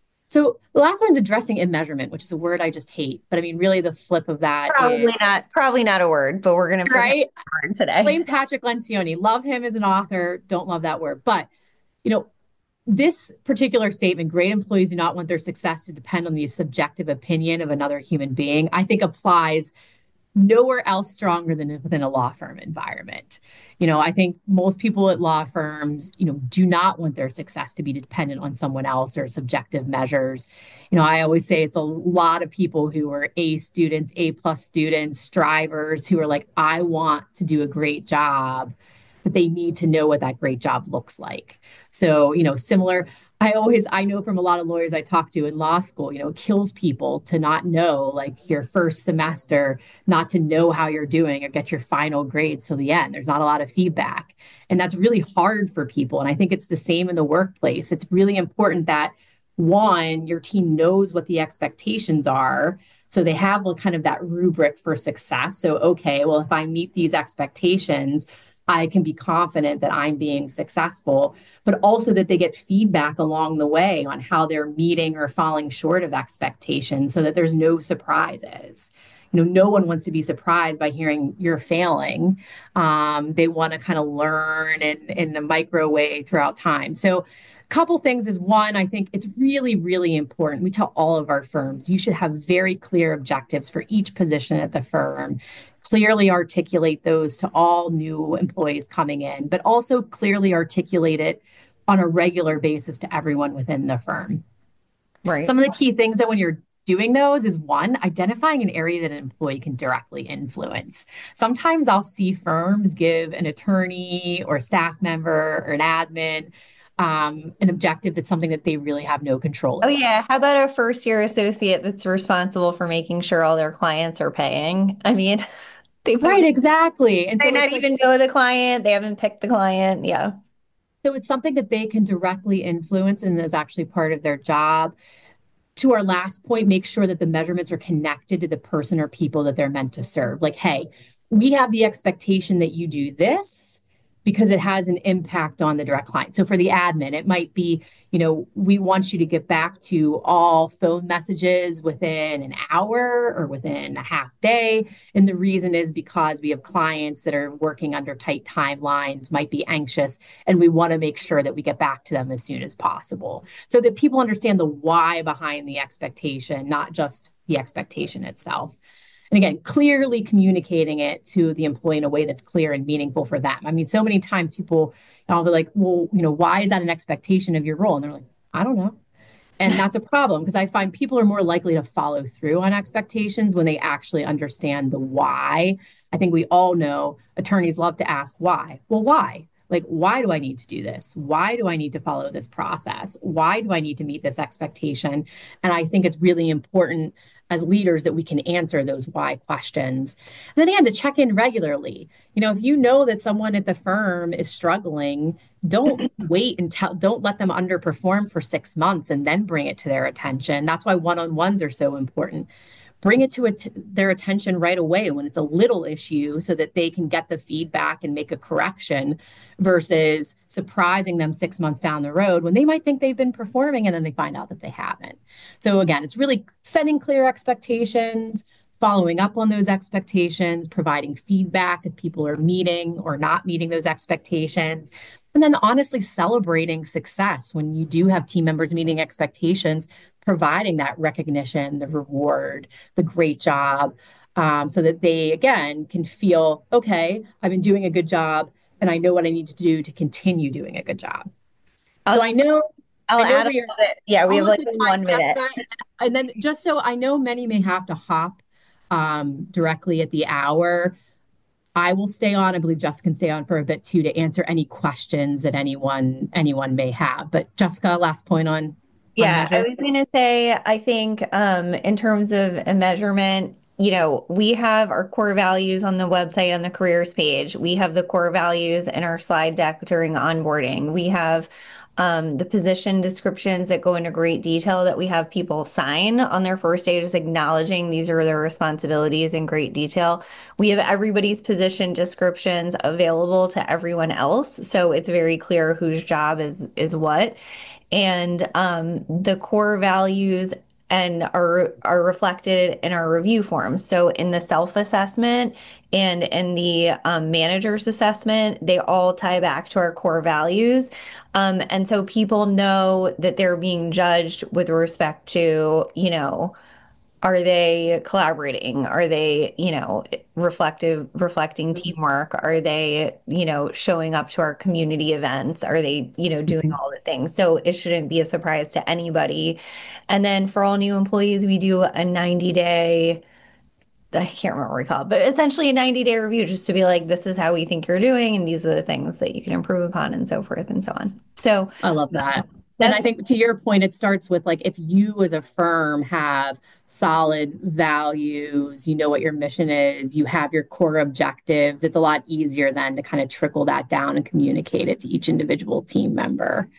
So the last one is addressing immeasurement, which is a word I just hate. But I mean, really the flip of that probably is, not probably not a word, but we're gonna pretend right? it's a word today. Blame Patrick Lencioni. Love him as an author. Don't love that word. But, you know, this particular statement, great employees do not want their success to depend on the subjective opinion of another human being, I think applies nowhere else stronger than within a law firm environment. You know, I think most people at law firms, you know, do not want their success to be dependent on someone else or subjective measures. You know, I always say it's a lot of people who are A students, A plus students, strivers who are like, I want to do a great job, but they need to know what that great job looks like. So, you know, similar, I always, I know from a lot of lawyers I talk to in law school, you know, it kills people to not know, like your first semester, not to know how you're doing or get your final grades till the end. There's not a lot of feedback. And that's really hard for people. And I think it's the same in the workplace. It's really important that one, your team knows what the expectations are. So they have kind of that rubric for success. So, okay, well, if I meet these expectations, I can be confident that I'm being successful, but also that they get feedback along the way on how they're meeting or falling short of expectations so that there's no surprises. You know, no one wants to be surprised by hearing you're failing. Um, they want to kind of learn in, in the micro way throughout time. So a couple things is one, I think it's really, really important. We tell all of our firms, you should have very clear objectives for each position at the firm, clearly articulate those to all new employees coming in, but also clearly articulate it on a regular basis to everyone within the firm. Right. Some of the key things that when you're doing those is one, identifying an area that an employee can directly influence. Sometimes I'll see firms give an attorney or a staff member or an admin um, an objective that's something that they really have no control over. Oh yeah. How about a first year associate that's responsible for making sure all their clients are paying? I mean, they Right, exactly. And might so not it's like, even know the client. They haven't picked the client. Yeah. so it's something that they can directly influence and is actually part of their job. To our last point, make sure that the measurements are connected to the person or people that they're meant to serve. Like, hey, we have the expectation that you do this because it has an impact on the direct client. So for the admin, it might be, you know, we want you to get back to all phone messages within an hour or within a half day. And the reason is because we have clients that are working under tight timelines, might be anxious, and we want to make sure that we get back to them as soon as possible so that people understand the why behind the expectation, not just the expectation itself. And again, clearly communicating it to the employee in a way that's clear and meaningful for them. I mean, so many times people, I'll be like, well, you know, why is that an expectation of your role? And they're like, I don't know. And that's a problem because I find people are more likely to follow through on expectations when they actually understand the why. I think we all know attorneys love to ask why. Well, why? Like, why do I need to do this? Why do I need to follow this process? Why do I need to meet this expectation? And I think it's really important as leaders that we can answer those why questions. And then again, to check in regularly. You know, if you know that someone at the firm is struggling, don't wait and tell, don't let them underperform for six months and then bring it to their attention. That's why one-on-ones are so important. Bring it to a t- their attention right away when it's a little issue so that they can get the feedback and make a correction versus surprising them six months down the road when they might think they've been performing and then they find out that they haven't. So again, it's really setting clear expectations, following up on those expectations, providing feedback if people are meeting or not meeting those expectations, and then honestly celebrating success when you do have team members meeting expectations, providing that recognition, the reward, the great job. um, so that they, again, can feel, okay, I've been doing a good job and I know what I need to do to continue doing a good job. I'll So just, I know, I'll I know add a we are little bit. Yeah, we have almost like at time, one minute. Jessica, and then, and then just so I know many may have to hop um, directly at the hour. I will stay on. I believe Jessica can stay on for a bit too to answer any questions that anyone anyone may have. But Jessica, last point on on Yeah, I measure. was going to say, I think um, in terms of a measurement, you know, we have our core values on the website on the careers page. We have the core values in our slide deck during onboarding. We have um, the position descriptions that go into great detail that we have people sign on their first day, just acknowledging these are their responsibilities in great detail. We have everybody's position descriptions available to everyone else, so it's very clear whose job is is what. And um, the core values and are are reflected in our review forms. So in the self-assessment and in the um, manager's assessment, they all tie back to our core values. Um, and so people know that they're being judged with respect to, you know, are they collaborating? Are they, you know, reflective, reflecting teamwork? Are they, you know, showing up to our community events? Are they, you know, doing all the things? So it shouldn't be a surprise to anybody. And then for all new employees, we do a ninety day, I can't remember what we call it, but essentially a ninety day review just to be like, this is how we think you're doing, and these are the things that you can improve upon, and so forth and so on. So I love that. And I that's think to your point, it starts with like if you as a firm have solid values, you know what your mission is, you have your core objectives, it's a lot easier then to kind of trickle that down and communicate it to each individual team member.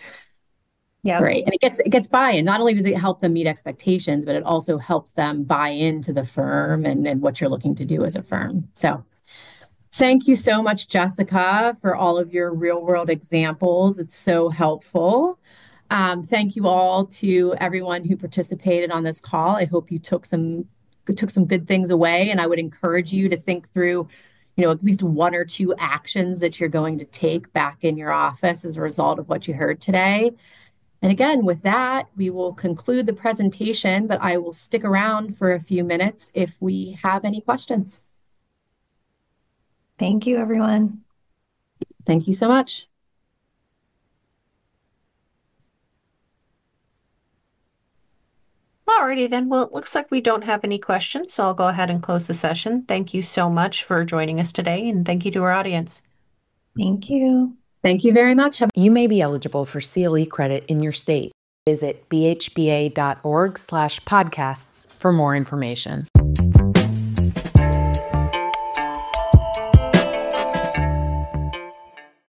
yeah. Right. And it gets it gets buy-in. Not only does it help them meet expectations, but it also helps them buy into the firm and, and what you're looking to do as a firm. So thank you so much, Jessica, for all of your real world examples. It's so helpful. Um, thank you all to everyone who participated on this call. I hope you took some took some good things away, and I would encourage you to think through, you know, at least one or two actions that you're going to take back in your office as a result of what you heard today. And again, with that, we will conclude the presentation, but I will stick around for a few minutes if we have any questions. Thank you, everyone. Thank you so much. Alrighty then. Well, it looks like we don't have any questions, so I'll go ahead and close the session. Thank you so much for joining us today, and thank you to our audience. Thank you. Thank you very much. You may be eligible for C L E credit in your state. Visit b h b a dot org slash podcasts for more information.